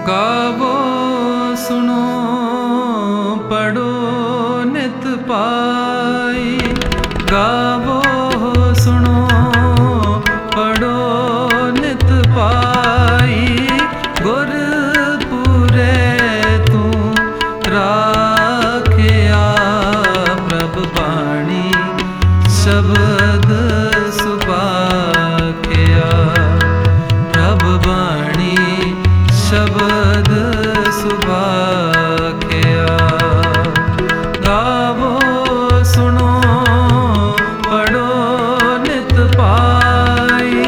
गावो सुनो पढ़ो नित पाई। गावो सुनो पढ़ो नित पाई। गुरपुरे तू राखिया प्रभ बाणी शब्द सुभाखिया। प्रभ बाणी शब्द सुभाखिया। गावो सुनो पढ़ो नित पाई।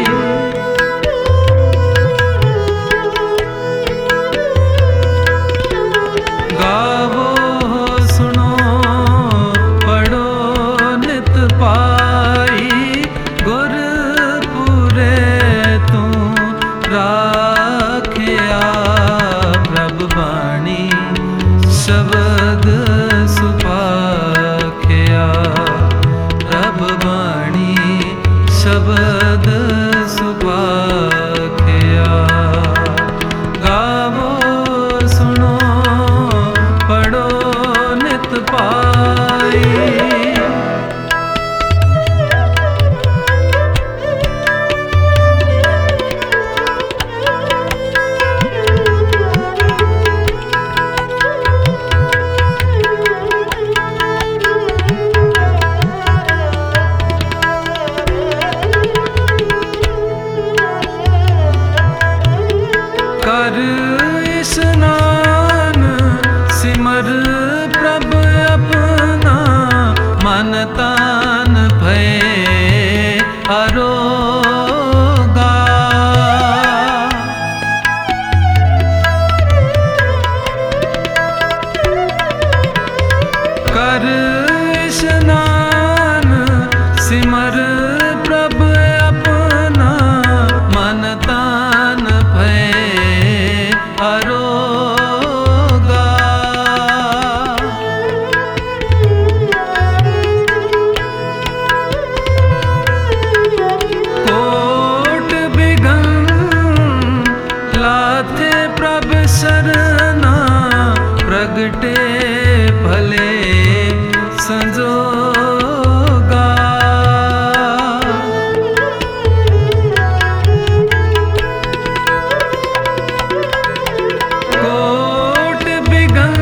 गावो सुनो पढ़ो नित पाई। गुरपुरे तू राखिया प्रभ बाणी शब्द सुभाखिया। प्रभ बाणी शब्द सुभाखिया। गावो सुनो पढ़ो नित पाई। कर स्नान सिमर प्रभ अपना। मन तन भय अरोगा। कर स्नान सिमर प्रभ अपना। मन तन भय अरोगा। कोट बिघन लाथे प्रभ सरना। प्रगटे भले संजोगा। कोट बिघन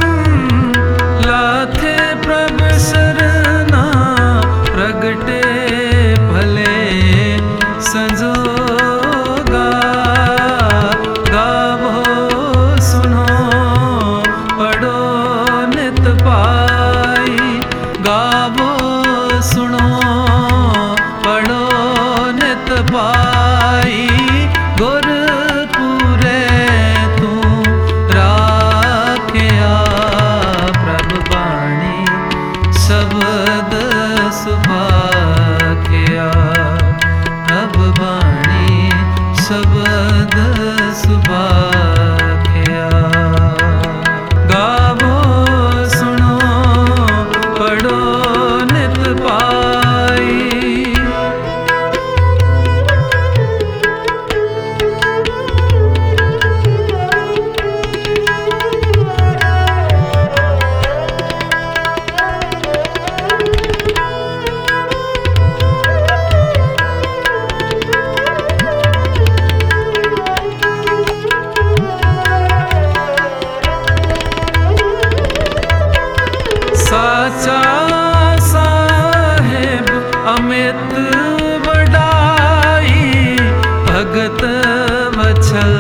लाथे प्रभ सरना। प्रगटे भले संजोगा। गावो सुनो पढ़ो नित पाई। गावो सुनो पढ़ो नित पाई। गुरपुरे तू राखिया प्रभ बाणी शब्द सुभाखिया। प्रभ बाणी शब्द सुभाखिया। गावो सुनो पढ़ो नित पाई। साचा साहेब अमित वडाई। भगत वछल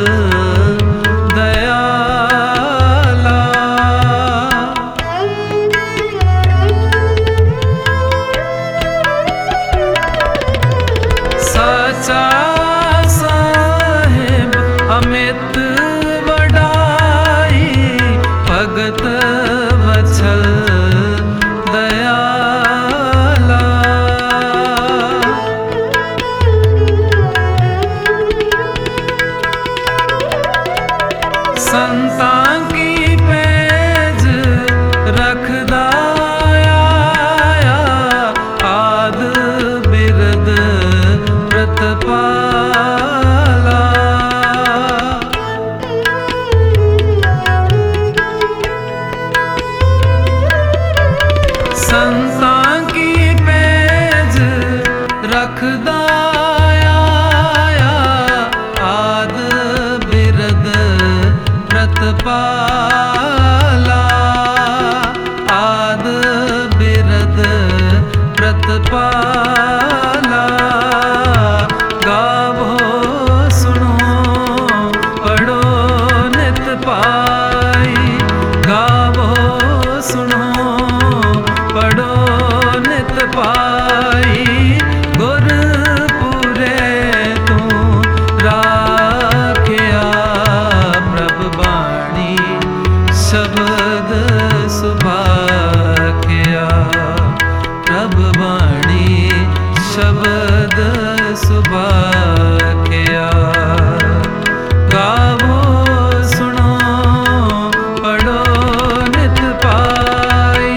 दयाला। साचा साहेब अमित वडाई। भगत वछल दयाला। संतां की पैज रखदा आया। आद बिरद प्रतपा। रखदा आया आद बिरद प्रतपाला आद बिरद प्रतपाला गावो सुनो पढ़ो नित पाई गावो सुनो पढ़ो नित पाई गुरपुरे तू राखिया प्रभ बाणी शब्द सुभाखिया प्रभ बाणी शब्द सुभाखिया गावो सुनो पढ़ो नित पाई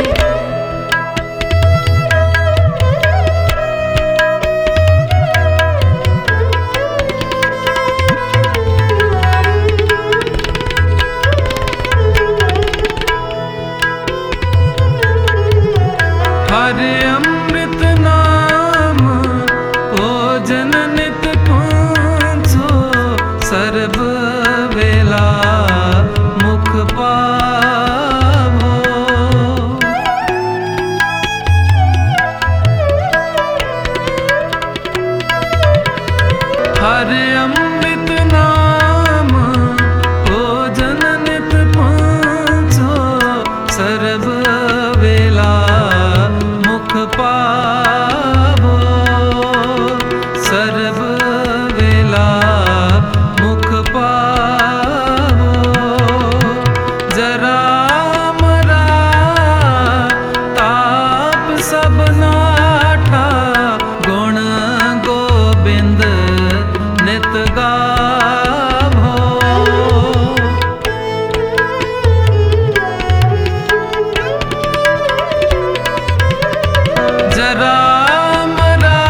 हरे अमृत नाम भोजन नित पांचो सर्व वेला मुख पावो हरे अमृत नाम भोजन नित पांचो सर्व वेला मुख पावो सर्व वेला मुख पावो जरा मरा ताप सब नाठा गुण गोबिंद नित गावो जरा मरा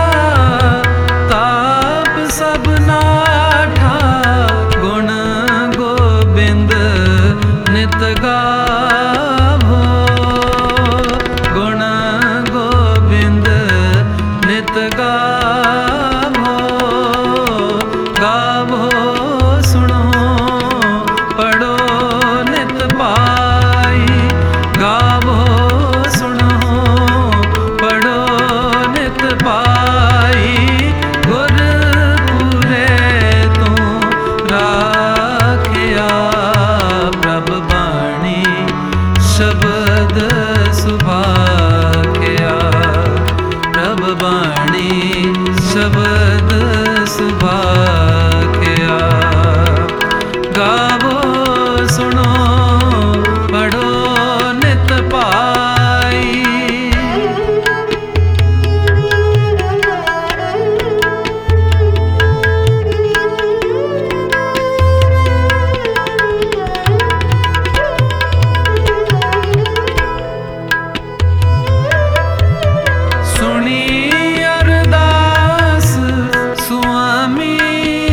ताप सब नाठा गुण गोबिंद नित गावो गुण गोबिंद नित गावो गावो सुनो पढ़ो नित पाई गावो सुनो पढ़ो नित पाई गुरपुरे तू राखिया प्रभ बाणी शब्द सुभाखिया प्रभ बाणी शब्द सुभाखिया गावो सुनो पढ़ो नित पाई सुनी अरदास स्वामी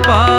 ਪਾਈ।